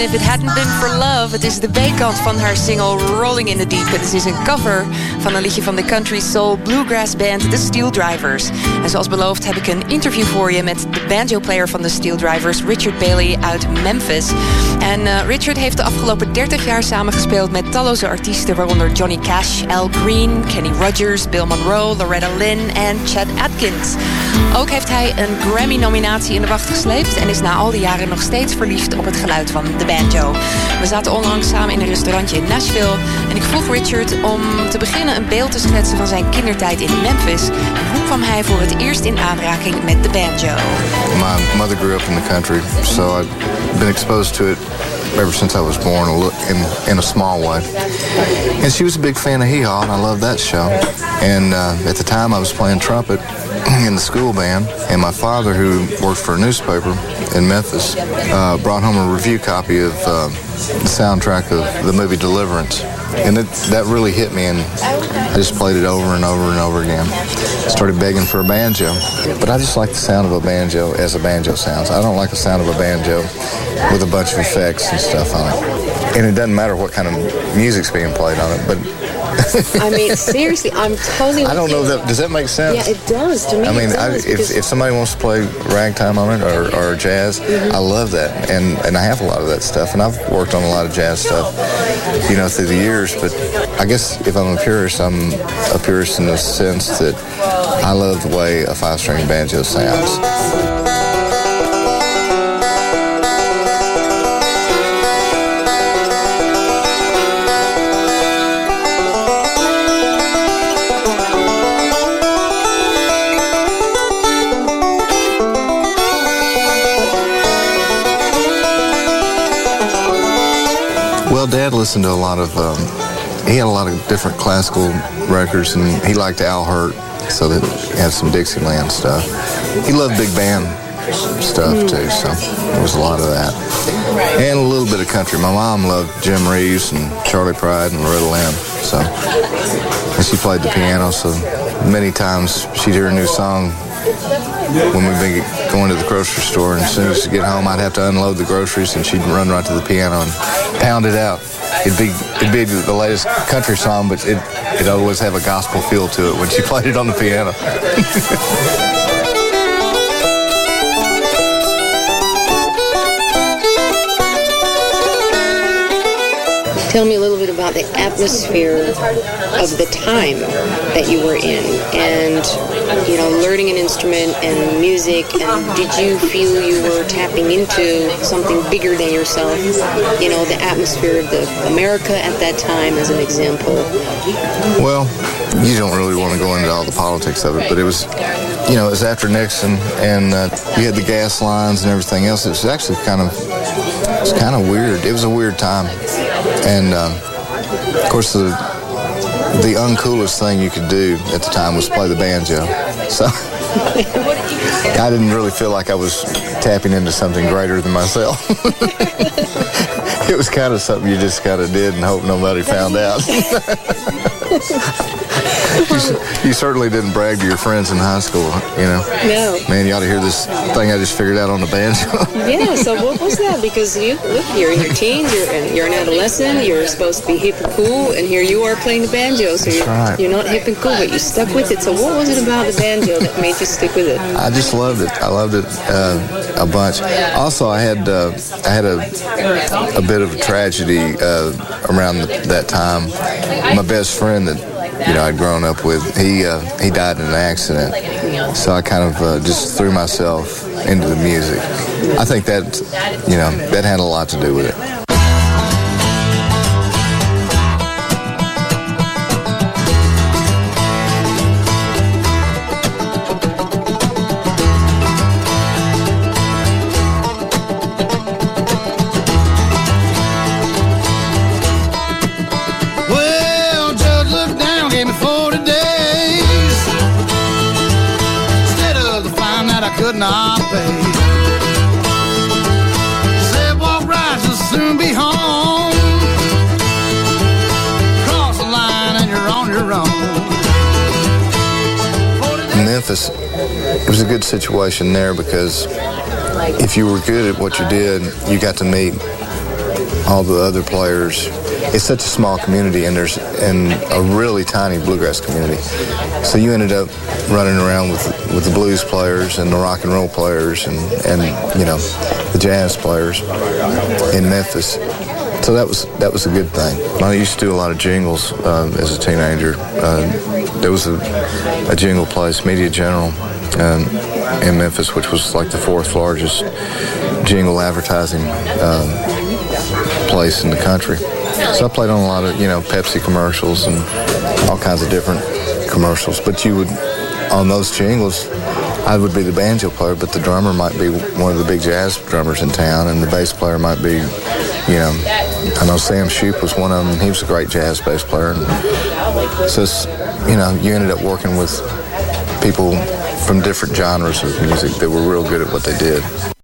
If It Hadn't Been For Love. Het is de B-kant van haar single Rolling in the Deep. Het is een cover van een liedje van de country soul bluegrass band The Steel Drivers. En zoals beloofd heb ik een interview voor je met de banjo-player van The Steel Drivers, Richard Bailey uit Memphis. En Richard heeft de afgelopen 30 jaar samengespeeld met talloze artiesten, waaronder Johnny Cash, Al Green, Kenny Rogers, Bill Monroe, Loretta Lynn en Chet Atkins. Ook heeft hij een Grammy-nominatie in de wacht gesleept en is na al die jaren nog steeds verliefd op het geluid van de banjo. We zaten onlangs samen in een restaurantje in Nashville en ik vroeg Richard om te beginnen een beeld te schetsen van zijn kindertijd in Memphis. En hoe kwam hij voor het eerst in aanraking met de banjo? My mother grew up in the country, so I've been exposed to it ever since I was born in a small way. And she was a big fan of Hee Haw, and I loved that show. And at the time I was playing trumpet in the school band, and my father, who worked for a newspaper in Memphis, brought home a review copy of the soundtrack of the movie Deliverance. And that really hit me, and I just played it over and over and over again. Started begging for a banjo, but I just like the sound of a banjo as a banjo sounds. I don't like the sound of a banjo with a bunch of effects and stuff on it. And it doesn't matter what kind of music's being played on it, but I mean, seriously, I'm totally with I don't know that. Does that make sense? Yeah, it does to me. I mean, if somebody wants to play ragtime on it or jazz, I love that, and I have a lot of that stuff, and I've worked on a lot of jazz stuff, through the years. But I guess if I'm a purist in the sense that I love the way a 5-string banjo sounds. Well, Dad listened to a lot of, he had a lot of different classical records, and he liked Al Hirt, so that he had some Dixieland stuff. He loved big band stuff, too, so there was a lot of that. And a little bit of country. My mom loved Jim Reeves and Charlie Pride and Loretta Lynn, so. And she played the piano, so many times she'd hear a new song when we'd be going to the grocery store, and as soon as she'd get home, I'd have to unload the groceries, and she'd run right to the piano and pound it out. It'd be the latest country song, but it'd always have a gospel feel to it when she played it on the piano. Tell me a little bit about the atmosphere of the time that you were in, and learning an instrument and music. And did you feel you were tapping into something bigger than yourself? The atmosphere of America at that time, as an example. Well, you don't really want to go into all the politics of it, but it was, it was after Nixon, and you had the gas lines and everything else. It was actually kind of weird. It was a weird time. And, of course, the uncoolest thing you could do at the time was play the banjo. So I didn't really feel like I was tapping into something greater than myself. It was kind of something you just kind of did and hope nobody found out. You certainly didn't brag to your friends in high school, No. Man, you ought to hear this thing I just figured out on the banjo. Yeah, so what was that? Because you're in your teens, you're an adolescent, you're supposed to be hip and cool, and here you are playing the banjo, so you're not hip and cool, but you stuck with it. So what was it about the banjo that made you stick with it? I just loved it. I loved it a bunch. Also, I had a bit of a tragedy around that time. My best friend that I'd grown up with, he died in an accident. So I kind of just threw myself into the music. I think that had a lot to do with it. Not pay. Said walk right, you'll soon be home. Cross the line and you're on your own. In Memphis, it was a good situation there because if you were good at what you did, you got to meet all the other players. It's such a small community, and there's a really tiny bluegrass community. So you ended up running around with the blues players and the rock and roll players and the jazz players in Memphis. So that was a good thing. I used to do a lot of jingles as a teenager. There was a jingle place, Media General, in Memphis, which was like the 4th largest jingle advertising place in the country. So I played on a lot of, Pepsi commercials and all kinds of different commercials. But on those jingles, I would be the banjo player, but the drummer might be one of the big jazz drummers in town, and the bass player might be, I know Sam Shoop was one of them. He was a great jazz bass player. And so, you ended up working with people from different genres of music that were real good at what they did.